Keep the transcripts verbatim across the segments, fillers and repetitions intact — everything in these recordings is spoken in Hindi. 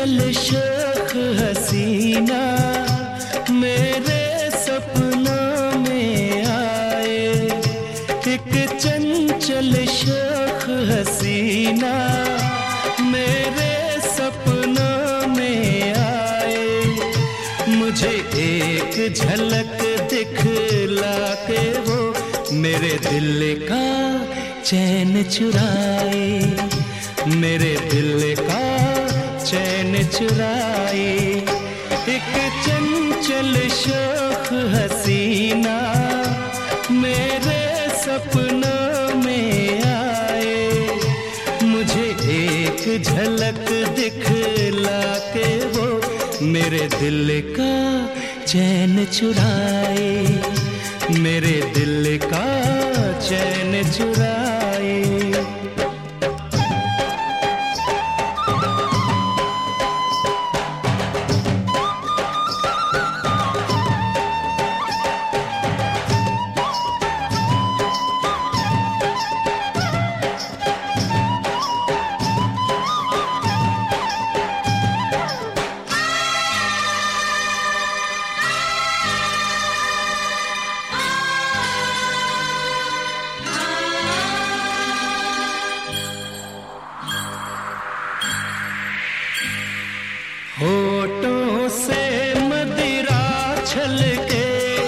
चंचल शोख हसीना मेरे सपनों में आए। एक चंचल शोख हसीना मेरे सपनों में आए। मुझे एक झलक दिखला के वो मेरे दिल का चैन चुराए, मेरे दिल का चैन चुराए। एक चंचल शोख हसीना मेरे सपनों में आए। मुझे एक झलक दिखला के वो मेरे दिल का चैन चुराए, मेरे दिल का चैन चुराए। होठों से मदिरा छलके,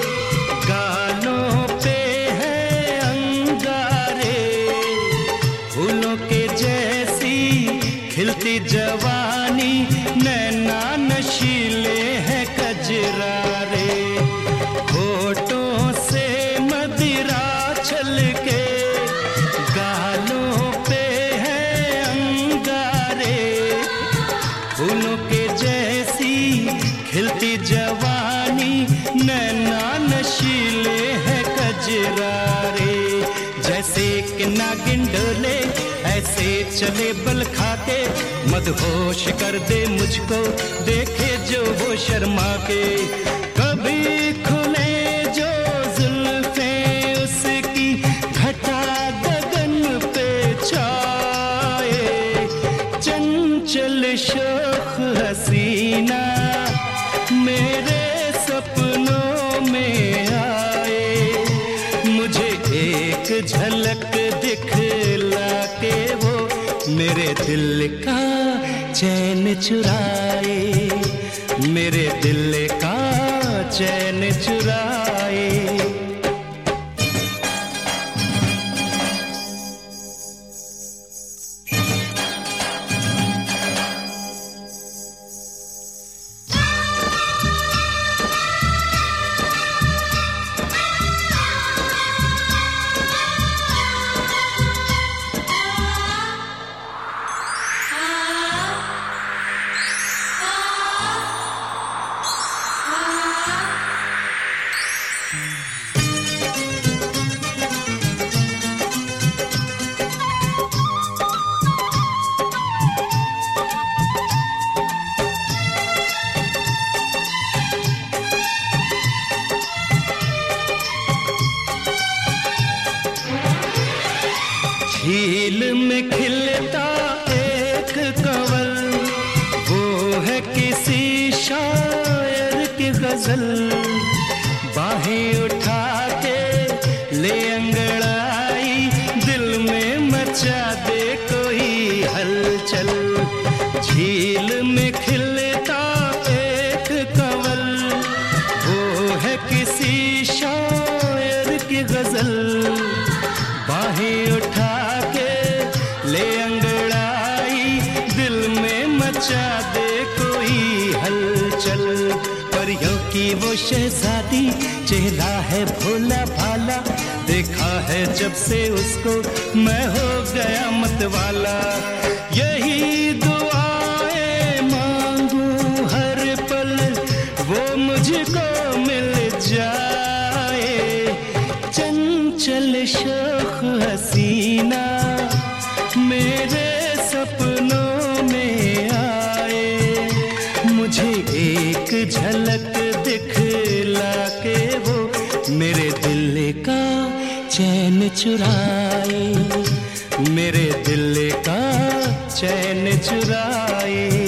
गालों पे है अंगारे। फूलों के जैसी खिलती जवानी, नैना नशीले हैं कजरारे। होठों से मदिरा छलके, गालों पे है अंगारे। फूलों के खिलती जवानी, नैना नशीले है कजरारे। जैसे कि नागिन डोले ऐसे चले बल खाके, मदहोश कर दे मुझको देखे जो वो शर्मा के। कभी खुले जो जुल्फे उसकी, घटा गगन पे छाए। चंचल शोख हसीना मेरे सपनों में आए। मुझे एक झलक दिखला के वो मेरे दिल का चैन चुराए, मेरे दिल का चैन चुराए। झील में खिलता एक कंवल, वो है किसी शायर की गजल। बाहें उठा के ले अंगड़ाई, दिल में मचा दे कोई हलचल। झील में खिलता एक कंवल, वो है किसी शायर की गजल। बाहें उठा ले अंगड़ाई, दिल में मचा दे कोई हलचल। परियों की वो शहजादी, चेहरा है भोला भाला। देखा है जब से उसको मैं हो गया मतवाला। यही दुआएं मांगू हर पल, वो मुझको मिल जाए। चंचल शोख हसीना मेरे सपनों में आए। मुझे एक झलक दिखला के वो मेरे दिल का चैन चुराए, मेरे दिल का चैन चुराए।